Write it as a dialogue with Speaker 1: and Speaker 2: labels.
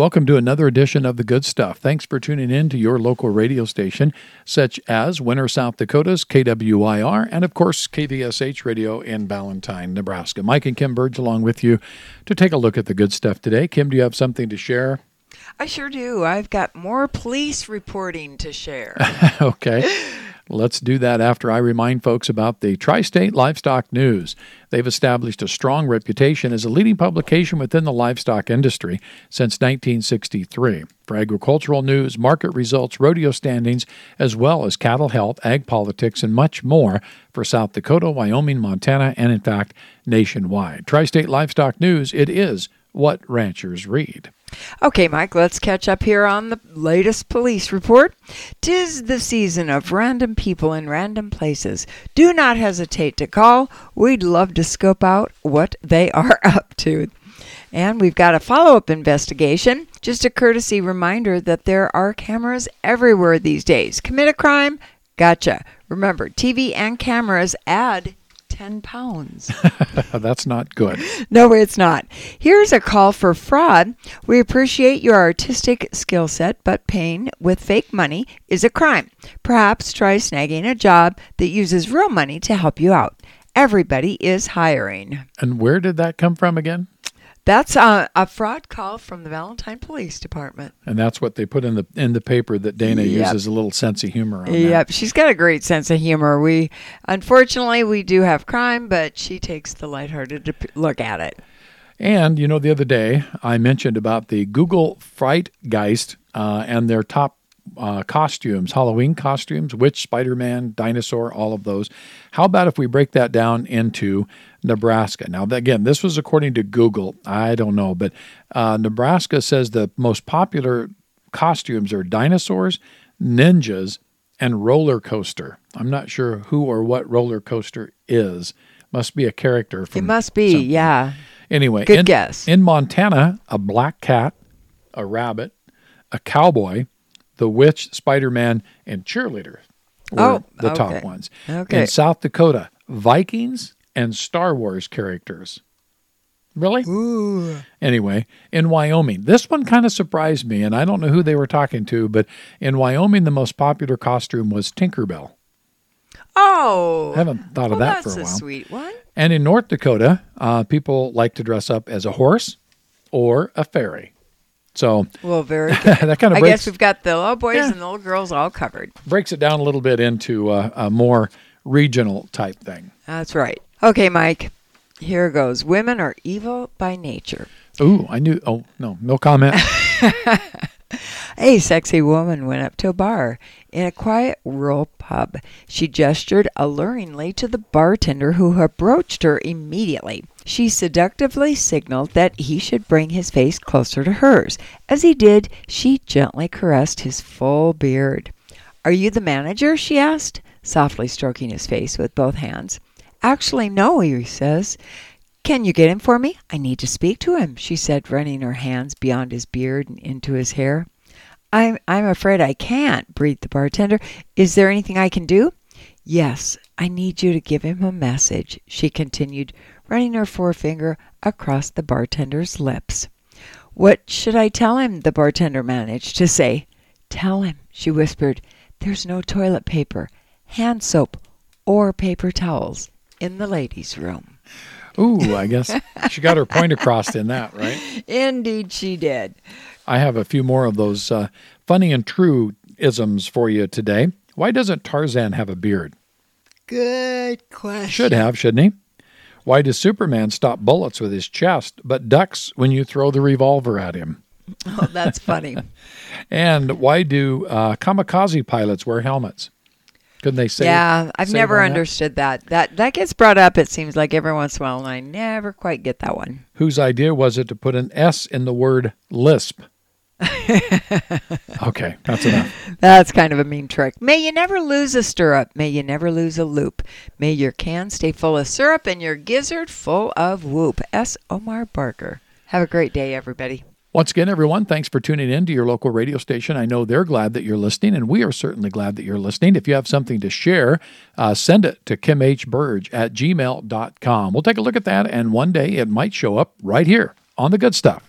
Speaker 1: Welcome to another edition of The Good Stuff. Thanks for tuning in to your local radio station, such as Winter, South Dakota's KWIR, and of course, KVSH Radio in Ballantyne, Nebraska. Mike and Kim Burge along with you to take a look at the good stuff today. Kim, do you have something to share?
Speaker 2: I sure do. I've got more police reporting to share.
Speaker 1: Okay. Let's do that after I remind folks about the Tri-State Livestock News. They've established a strong reputation as a leading publication within the livestock industry since 1963 for agricultural news, market results, rodeo standings, as well as cattle health, ag politics, and much more for South Dakota, Wyoming, Montana, and in fact, nationwide. Tri-State Livestock News, it is what ranchers read.
Speaker 2: Okay, Mike, let's catch up here on the latest police report. 'Tis the season of random people in random places. Do not hesitate to call. We'd love to scope out what they are up to. And we've got a follow-up investigation. Just a courtesy reminder that there are cameras everywhere these days. Commit a crime? Gotcha. Remember, TV and cameras add 10 pounds.
Speaker 1: That's not good.
Speaker 2: No, it's not. Here's a call for fraud. We appreciate your artistic skill set, but paying with fake money is a crime. Perhaps try snagging a job that uses real money to help you out. Everybody is hiring.
Speaker 1: And where did that come from again?
Speaker 2: That's a fraud call from the Ballantyne Police Department.
Speaker 1: And that's what they put in the paper that Dana uses a little sense of humor on.
Speaker 2: Yep, she's got a great sense of humor. Unfortunately, we do have crime, but she takes the lighthearted look at it.
Speaker 1: And, you know, the other day I mentioned about the Google Frightgeist and their top costumes, Halloween costumes, witch, Spider-Man, dinosaur, all of those. How about if we break that down into Nebraska? Now, again, this was according to Google. I don't know, but Nebraska says the most popular costumes are dinosaurs, ninjas, and roller coaster. I'm not sure who or what roller coaster is. Must be a character from
Speaker 2: It must be,
Speaker 1: something.
Speaker 2: yeah.
Speaker 1: Anyway,
Speaker 2: good guess.
Speaker 1: In Montana, a black cat, a rabbit, a cowboy, the witch, Spider-Man, and cheerleader were the top ones.
Speaker 2: Okay.
Speaker 1: In South Dakota, Vikings and Star Wars characters. Really?
Speaker 2: Ooh.
Speaker 1: Anyway, in Wyoming, this one kind of surprised me, and I don't know who they were talking to, but in Wyoming, the most popular costume was Tinkerbell.
Speaker 2: Oh.
Speaker 1: I haven't thought of that for a while.
Speaker 2: That's a sweet one.
Speaker 1: And in North Dakota, people like to dress up as a horse or a fairy. So,
Speaker 2: well, very good.
Speaker 1: that kind of
Speaker 2: I guess we've got the little boys and the little girls all covered.
Speaker 1: Breaks it down a little bit into a more regional type thing.
Speaker 2: That's right. Okay, Mike, here goes. Women are evil by nature.
Speaker 1: Ooh, I knew. Oh, no comment.
Speaker 2: A sexy woman went up to a bar in a quiet rural pub. She gestured alluringly to the bartender who approached her immediately. She seductively signaled that he should bring his face closer to hers. As he did, she gently caressed his full beard. "Are you the manager?" she asked, softly stroking his face with both hands. "Actually, no," he says. "Can you get him for me? I need to speak to him," she said, running her hands beyond his beard and into his hair. I'm afraid I can't," breathed the bartender. "Is there anything I can do?" "Yes, I need you to give him a message," she continued, running her forefinger across the bartender's lips. "What should I tell him?" the bartender managed to say. "Tell him," she whispered, "there's no toilet paper, hand soap, or paper towels in the ladies' room."
Speaker 1: Ooh, I guess she got her point across in that, right?
Speaker 2: Indeed she did.
Speaker 1: I have a few more of those funny and true isms for you today. Why doesn't Tarzan have a beard?
Speaker 2: Good question.
Speaker 1: Should have, shouldn't he? Why does Superman stop bullets with his chest but ducks when you throw the revolver at him?
Speaker 2: Oh, that's funny.
Speaker 1: And why do kamikaze pilots wear helmets? Couldn't they say?
Speaker 2: Yeah, I've never understood that. That gets brought up, it seems like, every once in a while, and I never quite get that one.
Speaker 1: Whose idea was it to put an S in the word lisp? Okay, that's enough.
Speaker 2: That's kind of a mean trick. May you never lose a stirrup. May you never lose a loop. May your can stay full of syrup and your gizzard full of whoop. S. Omar Barker. Have a great day, everybody.
Speaker 1: Once again, everyone, thanks for tuning in to your local radio station. I know they're glad that you're listening, and we are certainly glad that you're listening. If you have something to share, send it to kimhburge@gmail.com. We'll take a look at that, and one day it might show up right here on The Good Stuff.